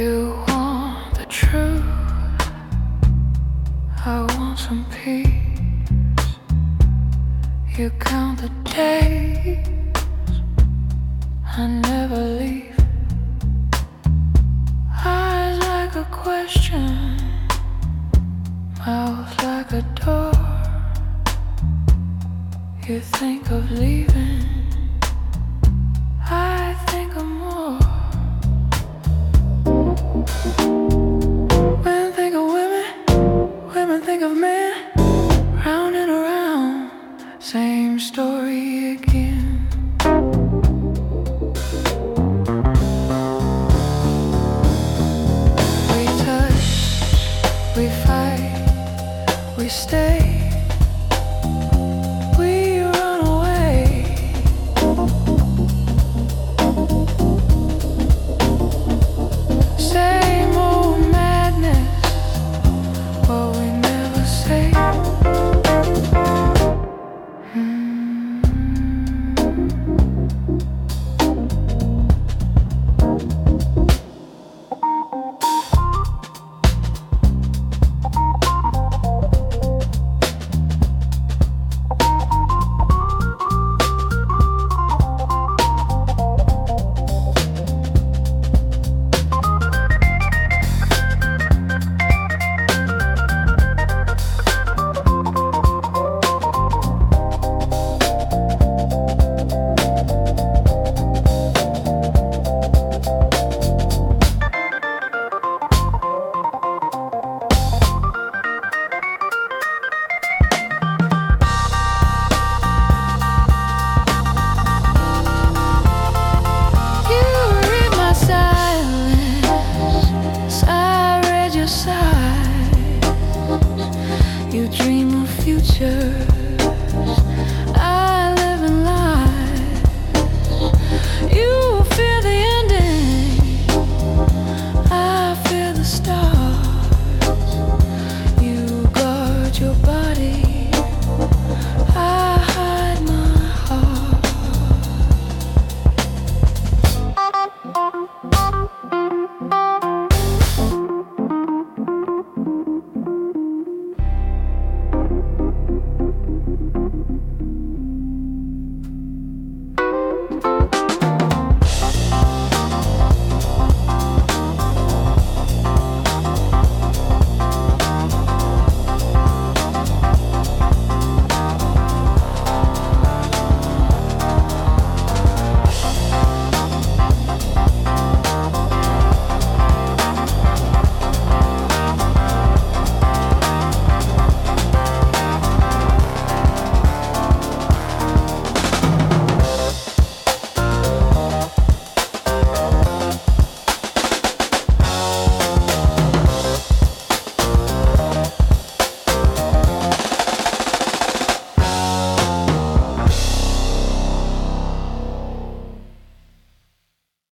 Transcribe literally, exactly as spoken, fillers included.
You want the truth, I want some peace. You count the days, I never leave. Eyes like a question, mouth like a door. You think of leaving, I think of more. Men think of women, women think of men. Round and around, same story again. We touch, we fight, we stay. We run away. Same old madness, but we never say. Mm.